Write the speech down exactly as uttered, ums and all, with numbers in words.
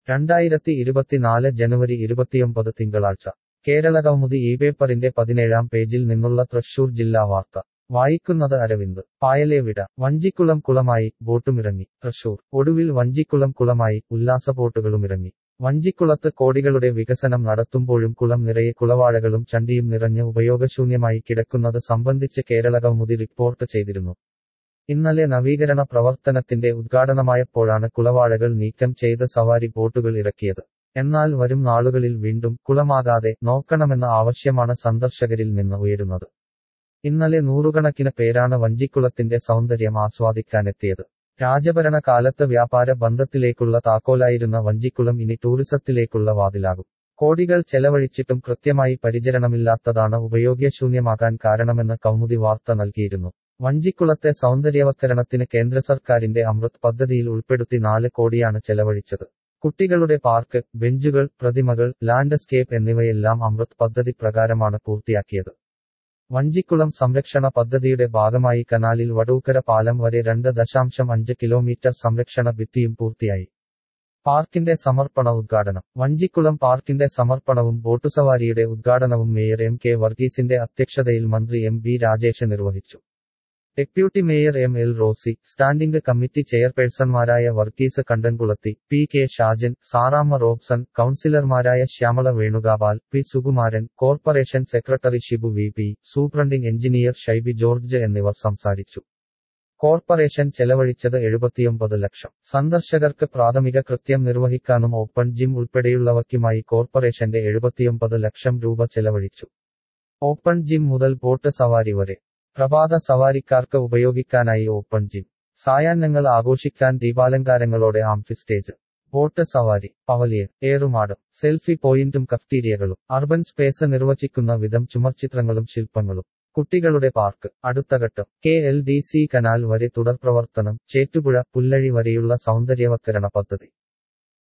രണ്ടായിരത്തി ഇരുപത്തിനാല് ജനുവരി ഇരുപത്തിയൊമ്പത് തിങ്കളാഴ്ച കേരളകൗമുദി ഈ പേപ്പറിന്റെ പതിനേഴാം പേജിൽ നിന്നുള്ള തൃശൂർ ജില്ലാ വാർത്ത വായിക്കുന്നത് അരവിന്ദ്. പായലേവിട വഞ്ചിക്കുളം കുളമായി ബോട്ടുമിറങ്ങി. തൃശൂർ ഒടുവിൽ വഞ്ചിക്കുളം കുളമായി ഉല്ലാസ ബോട്ടുകളുമിറങ്ങി. വഞ്ചിക്കുളത്ത് കോടികളുടെ വികസനം നടത്തുമ്പോഴും കുളം നിറയെ കുളവാഴകളും ചണ്ടിയും നിറഞ്ഞ് ഉപയോഗശൂന്യമായി കിടക്കുന്നത് സംബന്ധിച്ച് കേരളകൗമുദി റിപ്പോർട്ട് ചെയ്തിരുന്നു. ഇന്നലെ നവീകരണ പ്രവർത്തനത്തിന്റെ ഉദ്ഘാടനമായപ്പോഴാണ് കുളവാഴകൾ നീക്കം ചെയ്ത് സവാരി ബോട്ടുകൾ ഇറക്കിയത്. എന്നാൽ വരും നാളുകളിൽ വീണ്ടും കുളമാകാതെ നോക്കണമെന്ന ആവശ്യമാണ് സന്ദർശകരിൽ നിന്ന് ഉയരുന്നത്. ഇന്നലെ നൂറുകണക്കിന് പേരാണ് വഞ്ചിക്കുളത്തിന്റെ സൗന്ദര്യം ആസ്വാദിക്കാനെത്തിയത്. രാജഭരണ കാലത്ത് വ്യാപാര ബന്ധത്തിലേക്കുള്ള താക്കോലായിരുന്ന വഞ്ചിക്കുളം ഇനി ടൂറിസത്തിലേക്കുള്ള വാതിലാകും. കോടികൾ ചെലവഴിച്ചിട്ടും കൃത്യമായി പരിചരണമില്ലാത്തതാണ് ഉപയോഗശൂന്യമാകാൻ കാരണമെന്ന് കൗമുദി വാർത്ത നൽകിയിരുന്നു. വഞ്ചിക്കുളത്തെ സൗന്ദര്യവത്കരണത്തിന് കേന്ദ്ര സർക്കാരിന്റെ അമൃത് പദ്ധതിയിൽ ഉൾപ്പെടുത്തി നാല് കോടിയാണ് ചെലവഴിച്ചത്. കുട്ടികളുടെ പാർക്ക്, ബെഞ്ചുകൾ, പ്രതിമകൾ, ലാൻഡ്സ്കേപ്പ് എന്നിവയെല്ലാം അമൃത് പദ്ധതി പ്രകാരമാണ് പൂർത്തിയാക്കിയത്. വഞ്ചിക്കുളം സംരക്ഷണ പദ്ധതിയുടെ ഭാഗമായി കനാലിൽ വടൂക്കര പാലം വരെ രണ്ട് ദശാംശം അഞ്ച് കിലോമീറ്റർ സംരക്ഷണ ഭിത്തിയും പൂർത്തിയായി. പാർക്കിന്റെ സമർപ്പണ ഉദ്ഘാടനം. വഞ്ചിക്കുളം പാർക്കിന്റെ സമർപ്പണവും ബോട്ടുസവാരിയുടെ ഉദ്ഘാടനവും മേയർ എം കെ വർഗീസിന്റെ അധ്യക്ഷതയിൽ മന്ത്രി എം ബി രാജേഷ് നിർവഹിച്ചു. Deputy mayor M L Rosy, standing committee ചെയർപേഴ്സൺമാരായ വർഗീസ് കണ്ടൻകുളത്തി, പി കെ ഷാജൻ, സാറാമ്മ റോബ്സൺ, കൌൺസിലർമാരായ Shyamala Venugopal, P Sukumaran, corporation secretary Shibu V P, superintending engineer Shaiby George എന്നിവർ സംസാരിച്ചു. കോർപ്പറേഷൻ ചെലവഴിച്ചത് എഴുപത്തിയൊമ്പത് ലക്ഷം. സന്ദർശകർക്ക് പ്രാഥമിക കൃത്യം നിർവഹിക്കാനും ഓപ്പൺ ജിം ഉൾപ്പെടെയുള്ളവയ്ക്കുമായി കോർപ്പറേഷന്റെ എഴുപത്തിയൊമ്പത് ലക്ഷം രൂപ ചെലവഴിച്ചു. ഓപ്പൺ ജിം മുതൽ ബോട്ട് സവാരി വരെ. പ്രഭാത സവാരിക്കാർക്ക് ഉപയോഗിക്കാനായി ഓപ്പൺ ജിം. സായാഹ്നങ്ങൾ ആഘോഷിക്കാൻ ദീപാലങ്കാരങ്ങളോടെ ആംഫി സ്റ്റേജ്. ബോട്ട് സവാരി, പവലിയൻ, ഏറുമാടം, സെൽഫി പോയിന്റും കഫ്റ്റീരിയകളും. അർബൻ സ്പേസ് നിർവചിക്കുന്ന വിധം ചുമർചിത്രങ്ങളും ശില്പങ്ങളും. കുട്ടികളുടെ പാർക്ക്. അടുത്തഘട്ടം K L D C canal വരെ തുടർ പ്രവർത്തനം. ചേറ്റുപുഴ, പുല്ലഴി വരെയുള്ള സൗന്ദര്യവത്കരണ പദ്ധതി.